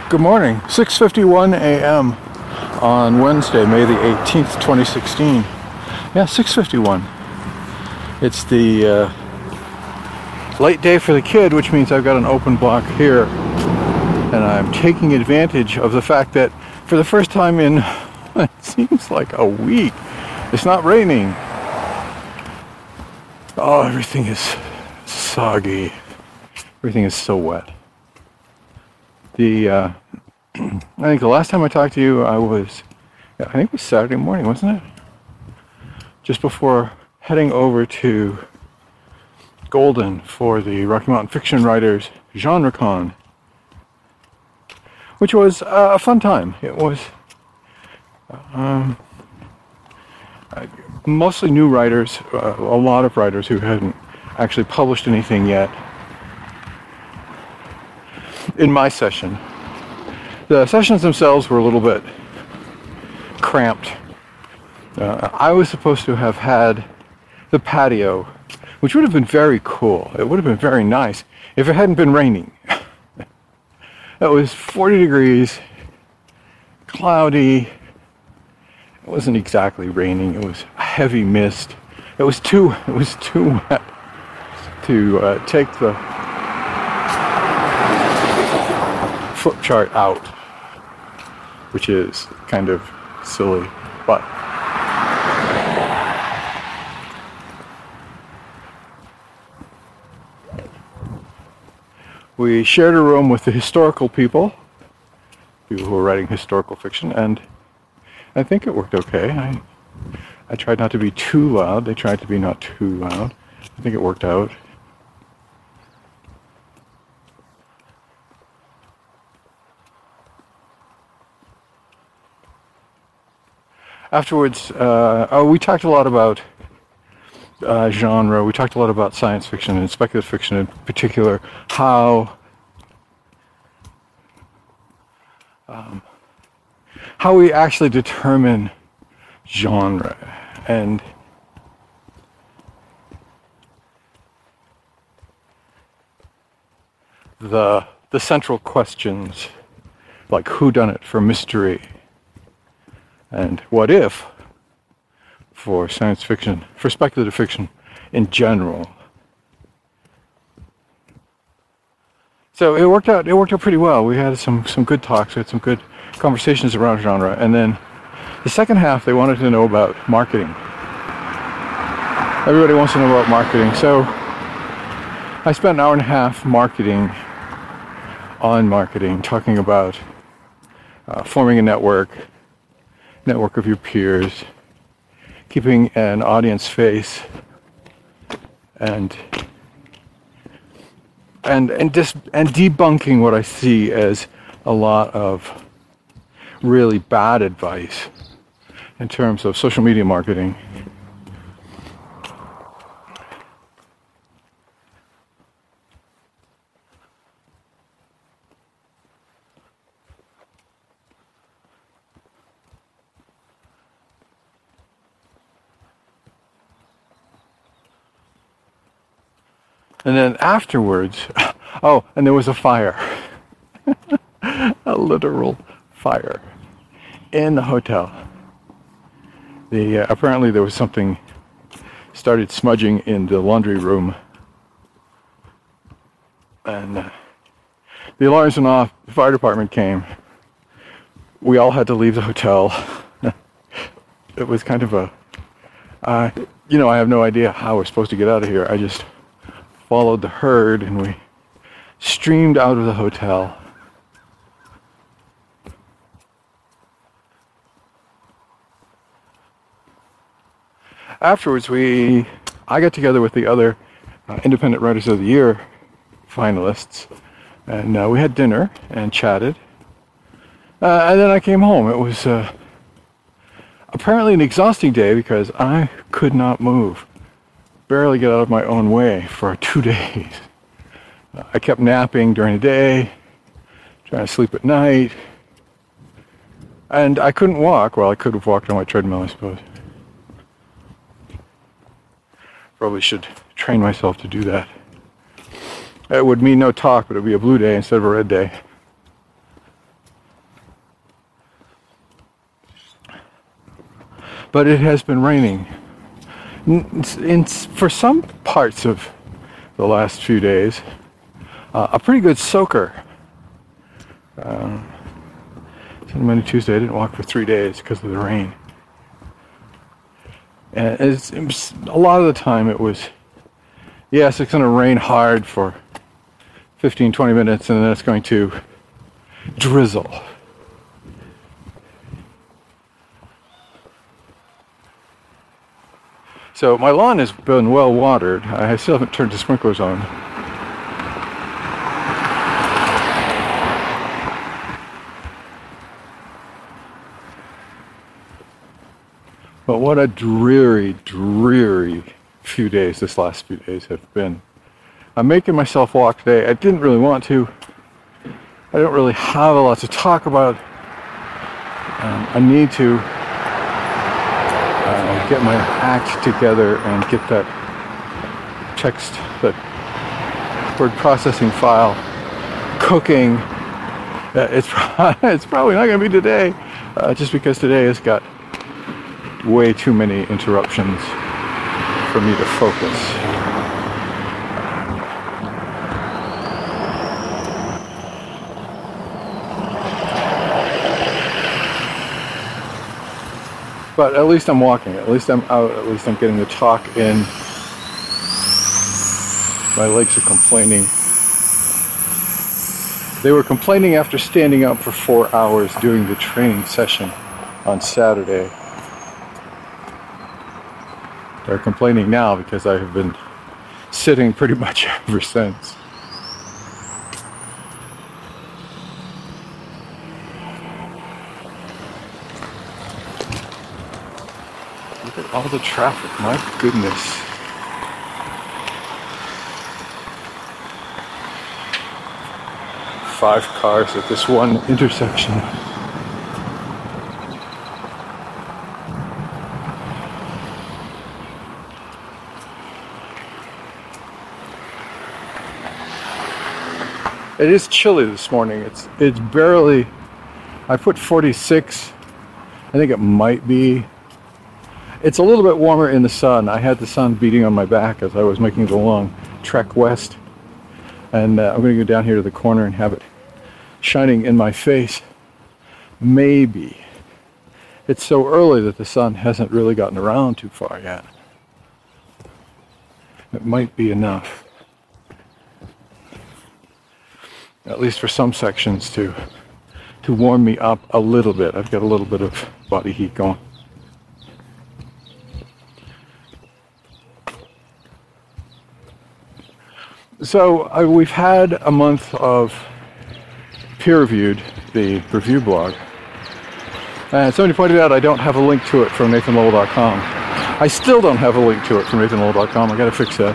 Good morning, 6:51 a.m. on Wednesday, May the 18th, 2016. Yeah, 6:51. It's the late day for the kid, which means I've got an open block here. And I'm taking advantage of the fact that for the first time in, it seems like a week, it's not raining. Oh, everything is soggy. Everything is so wet. I think the last time I talked to you, I think it was Saturday morning, wasn't it? Just before heading over to Golden for the Rocky Mountain Fiction Writers GenreCon, which was a fun time. It was mostly new writers, a lot of writers who hadn't actually published anything yet. In my session, the sessions themselves were a little bit cramped. I was supposed to have had the patio, which would have been very cool. It would have been very nice if it hadn't been raining. It was 40 degrees, cloudy. It wasn't exactly raining. It was a heavy mist. It was too wet to take the flip chart out, which is kind of silly, but we shared a room with the historical people who were writing historical fiction, and I think it worked okay. I tried not to be too loud. They tried to be not too loud. I think it worked out. Afterwards, we talked a lot about genre. We talked a lot about science fiction and speculative fiction in particular. How we actually determine genre and the central questions like whodunit for mystery. And what if for science fiction, for speculative fiction in general. So it worked out pretty well. We had some good talks, we had some good conversations around genre, and then the second half they wanted to know about marketing. Everybody wants to know about marketing. So I spent an hour and a half on marketing, talking about forming a network of your peers, keeping an audience face, and debunking what I see as a lot of really bad advice in terms of social media marketing. And then afterwards, and there was a fire. A literal fire in the hotel. Apparently there was something started smudging in the laundry room. And the alarms went off, the fire department came. We all had to leave the hotel. It was kind of I have no idea how we're supposed to get out of here. I just followed the herd and we streamed out of the hotel. Afterwards, I got together with the other Independent Writers of the Year finalists, and we had dinner and chatted. And then I came home. It was apparently an exhausting day because I could not move. Barely get out of my own way for 2 days. I kept napping during the day, trying to sleep at night, and I couldn't walk. Well, I could have walked on my treadmill, I suppose. Probably should train myself to do that. It would mean no talk, but it would be a blue day instead of a red day. but it has been raining for some parts of the last few days. A pretty good soaker. Monday, Tuesday, I didn't walk for 3 days because of the rain. And it was, a lot of the time it was, yes, it's going to rain hard for 15-20 minutes and then it's going to drizzle. So my lawn has been well watered. I still haven't turned the sprinklers on. But what a dreary, dreary few days this last few days have been. I'm making myself walk today. I didn't really want to. I don't really have a lot to talk about. I need to get my act together and get that text, that word processing file cooking. It's probably not going to be today, just because today has got way too many interruptions for me to focus. But at least I'm walking, at least I'm out, at least I'm getting the talk in. My legs are complaining. They were complaining after standing up for 4 hours doing the training session on Saturday. They're complaining now because I have been sitting pretty much ever since. Look at all the traffic, my goodness. Five cars at this one intersection. It is chilly this morning. It's barely, I put 46. I think it might be. It's a little bit warmer in the sun. I had the sun beating on my back as I was making the long trek west. And I'm going to go down here to the corner and have it shining in my face. Maybe. It's so early that the sun hasn't really gotten around too far yet. It might be enough. At least for some sections to warm me up a little bit. I've got a little bit of body heat going. So we've had a month of peer-reviewed, the review blog. And somebody pointed out I don't have a link to it from nathanlowell.com. I still don't have a link to it from nathanlowell.com. I gotta fix that.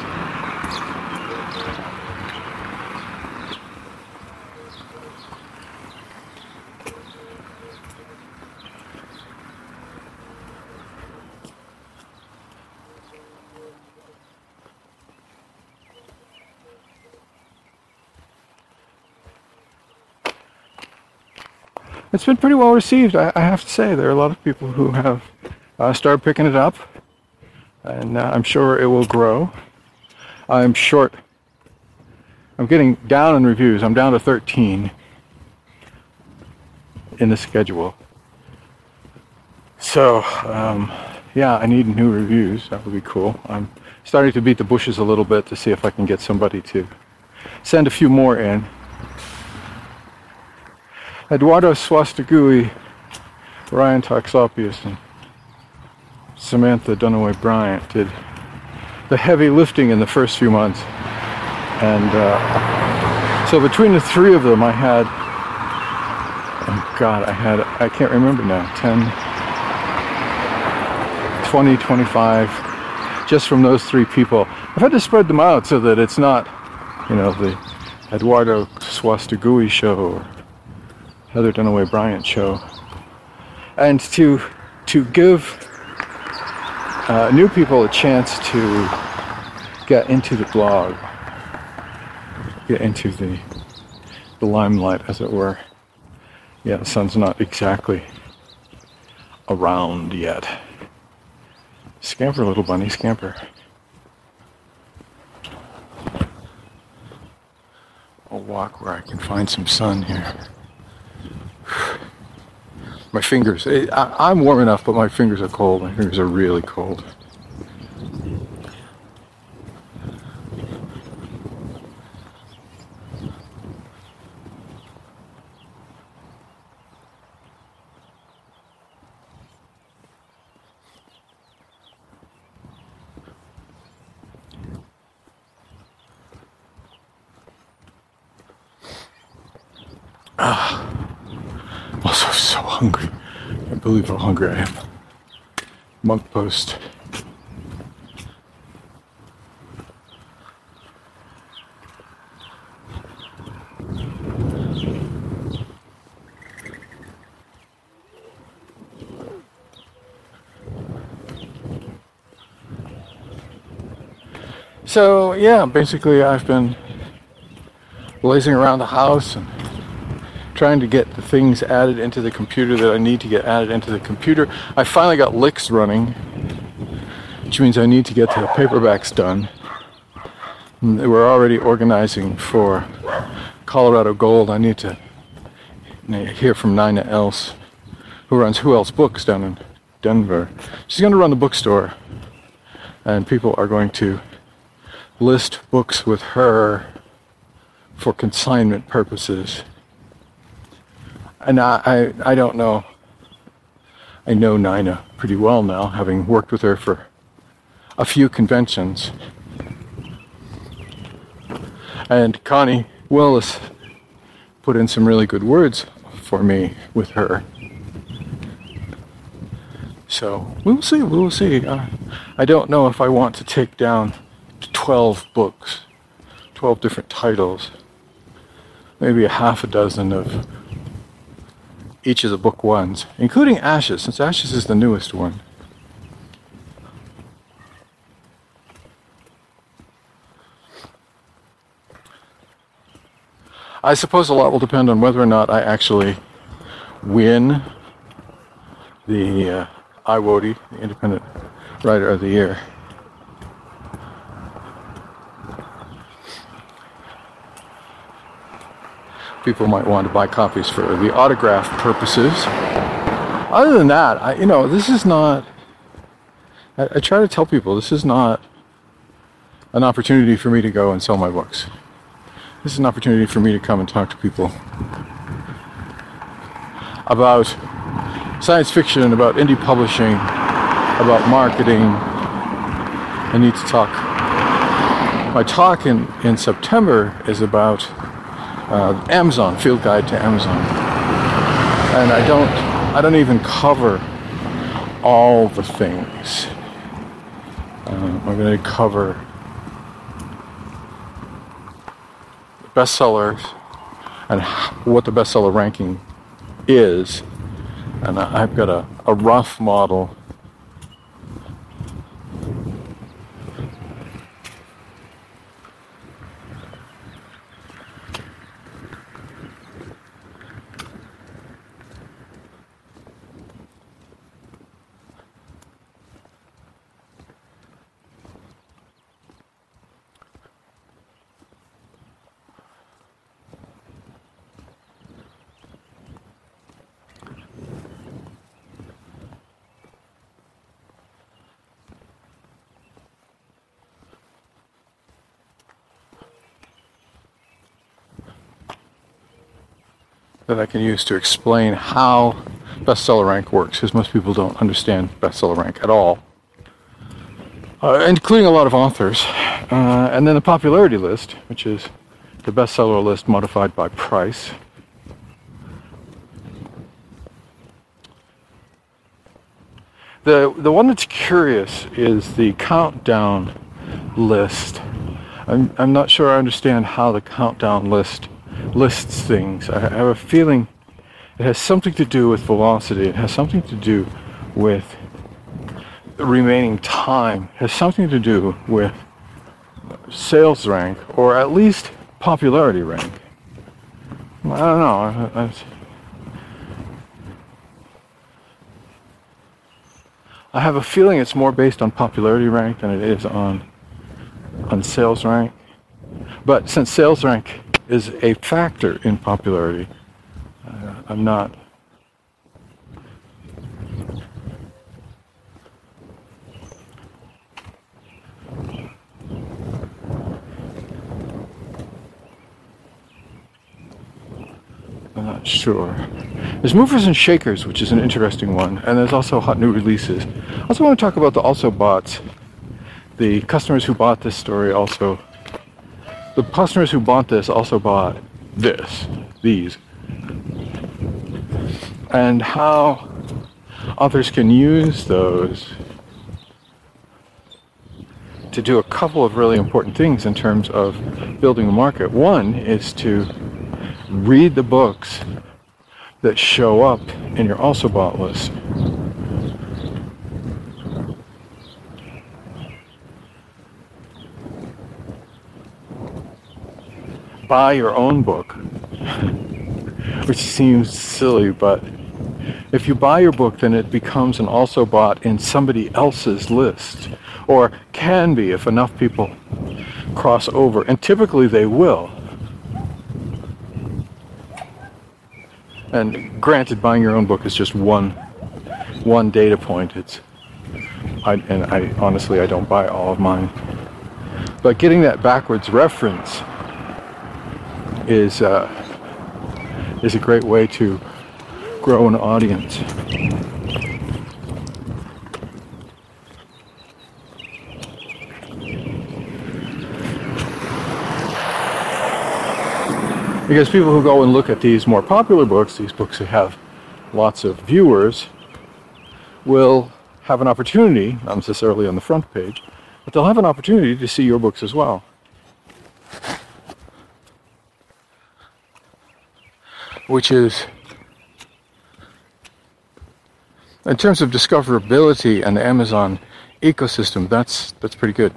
It's been pretty well received, I have to say. There are a lot of people who have started picking it up, and I'm sure it will grow. I'm getting down in reviews. I'm down to 13 in the schedule. So, yeah, I need new reviews. That would be cool. I'm starting to beat the bushes a little bit to see if I can get somebody to send a few more in. Eduardo Swastigui, Ryan Toxopius, and Samantha Dunaway Bryant did the heavy lifting in the first few months. And so between the three of them, I had, I can't remember now, 10, 20, 25, just from those three people. I've had to spread them out so that it's not, the Eduardo Swastigui show or Heather Dunaway Bryant show, and to give new people a chance to get into the blog, get into the limelight, as it were. Yeah, the sun's not exactly around yet. Scamper, little bunny, scamper. I'll walk where I can find some sun here. My fingers, I'm warm enough, but my fingers are cold. My fingers are really cold. I'm also so hungry. I can't believe how hungry I am. Monk Post. So yeah, basically I've been lazing around the house and trying to get the things added into the computer that I need to get added into the computer. I finally got Lix running, which means I need to get the paperbacks done. And we're already organizing for Colorado Gold. I need to hear from Nina Else, who runs Who Else Books down in Denver. She's going to run the bookstore, and people are going to list books with her for consignment purposes. And I don't know. I know Nina pretty well now, having worked with her for a few conventions. And Connie Willis put in some really good words for me with her. So we will see. We will see. I don't know if I want to take down 12 books, 12 different titles, maybe a half a dozen of each of the book ones, including Ashes, since Ashes is the newest one. I suppose a lot will depend on whether or not I actually win the IWOTY, the Independent Writer of the Year. People might want to buy copies for the autograph purposes. Other than that, this is not... I try to tell people this is not an opportunity for me to go and sell my books. This is an opportunity for me to come and talk to people about science fiction, about indie publishing, about marketing. I need to talk. My talk in September is about Amazon, Field Guide to Amazon. And I don't even cover all the things. I'm going to cover bestsellers and what the bestseller ranking is. And I've got a rough model. That I can use to explain how bestseller rank works, because most people don't understand bestseller rank at all, including a lot of authors. And then the popularity list, which is the bestseller list modified by price. The one that's curious is the countdown list. I'm not sure I understand how the countdown list lists things. I have a feeling it has something to do with velocity. It has something to do with the remaining time. It has something to do with sales rank, or at least popularity rank. I don't know. I have a feeling it's more based on popularity rank than it is on sales rank. But since sales rank is a factor in popularity, I'm not. I'm not sure. There's movers and shakers, which is an interesting one, and there's also hot new releases. I also want to talk about the also bots. The customers who bought this story also. The customers who bought this also bought these. And how authors can use those to do a couple of really important things in terms of building a market. One is to read the books that show up in your also bought list. Buy your own book, which seems silly, but if you buy your book, then it becomes an also bought in somebody else's list, or can be if enough people cross over, and typically they will. And granted, buying your own book is just one data point. I honestly don't buy all of mine, but getting that backwards reference is a great way to grow an audience. Because people who go and look at these more popular books, these books that have lots of viewers, will have an opportunity, not necessarily on the front page, but they'll have an opportunity to see your books as well. Which is, in terms of discoverability and the Amazon ecosystem, that's pretty good.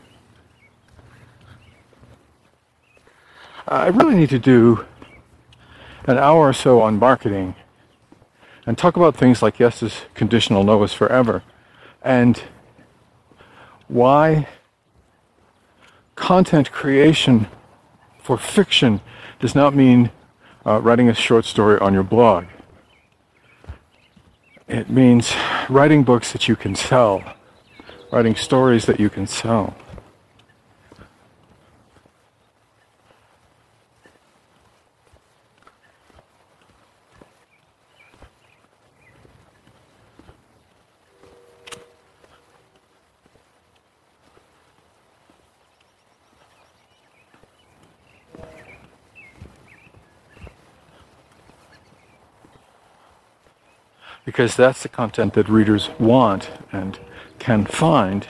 I really need to do an hour or so on marketing and talk about things like yes is conditional, no is forever, and why content creation for fiction does not mean writing a short story on your blog. It means writing books that you can sell, writing stories that you can sell. Because that's the content that readers want and can find.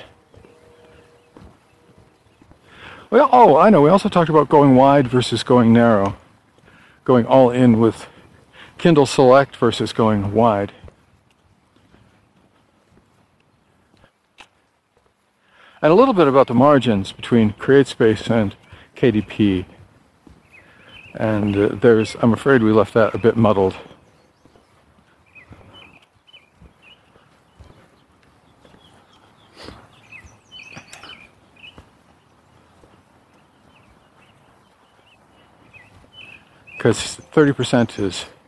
Well, I know, we also talked about going wide versus going narrow. Going all in with Kindle Select versus going wide. And a little bit about the margins between CreateSpace and KDP. And I'm afraid we left that a bit muddled. Because 30%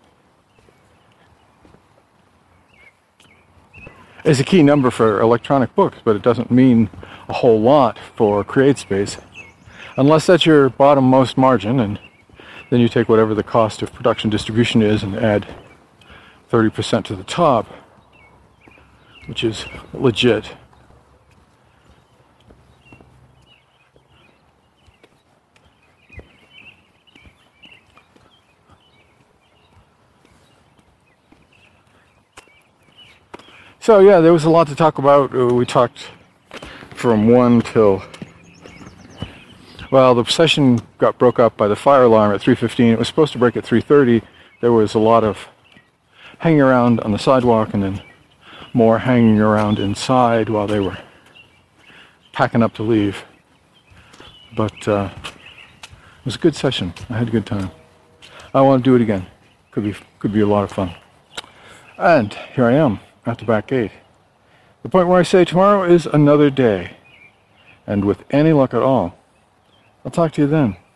is a key number for electronic books, but it doesn't mean a whole lot for CreateSpace. Unless that's your bottom-most margin, and then you take whatever the cost of production distribution is and add 30% to the top, which is legit. So yeah, there was a lot to talk about. We talked from 1 till... Well, the session broke up by the fire alarm at 3:15. It was supposed to break at 3:30. There was a lot of hanging around on the sidewalk and then more hanging around inside while they were packing up to leave. But it was a good session. I had a good time. I want to do it again. Could be a lot of fun. And here I am at the back gate. The point where I say tomorrow is another day. And with any luck at all, I'll talk to you then.